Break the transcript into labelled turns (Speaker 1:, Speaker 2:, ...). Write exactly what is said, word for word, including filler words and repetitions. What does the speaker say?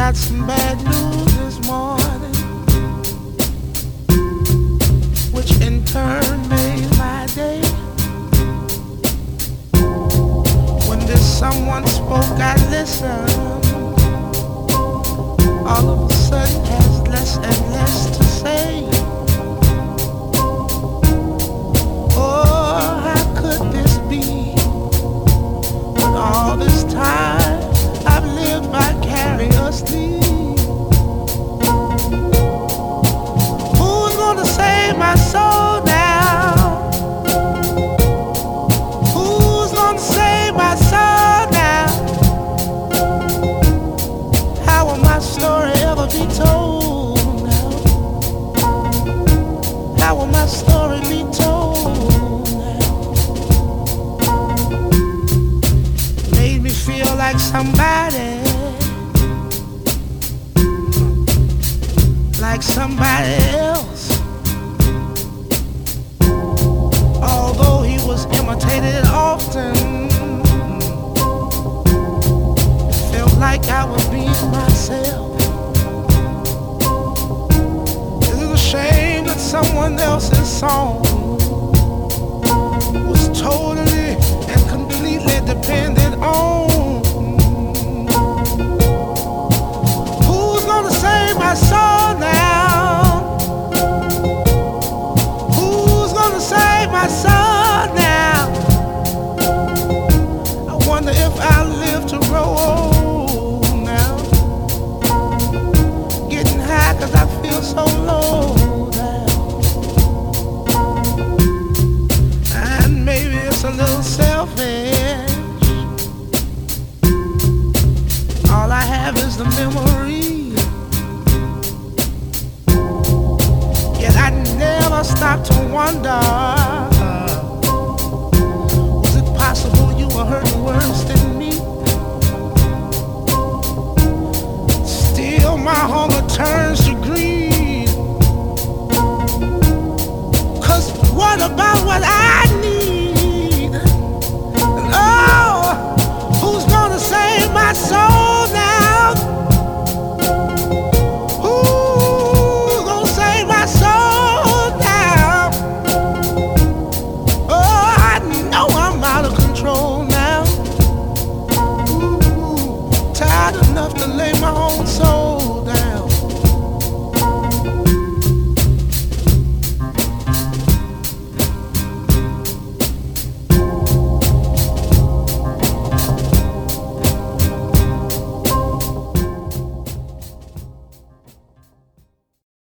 Speaker 1: got some bad news this morning, which in turn made my day. When this someone spoke, I listened. All of a sudden has less and less to say. Oh, how could this be? When all this time I've lived vicariously. Who's gonna save my soul now? Who's gonna save my soul now? How will my story ever be told now? How will my story be told now? Made me feel like somebody, like somebody else. Although he was imitated often, felt like I was being myself. Is it a shame that someone else's song was totally and completely dependent on? Who's gonna save my soul now? Who's gonna save my soul now? I wonder if I'll live to grow old now. Getting high 'cause I feel so low now. And maybe it's a little selfish. All I have is the memory. Yet I never stop to wonder, was it possible you were hurting worse than me? Still my hunger turns to greed. 'Cause what about what I need? And oh, who's gonna save my soul now? Who's gonna save my soul now? Oh, I know I'm out of control now. Ooh, tired enough to lay my own soul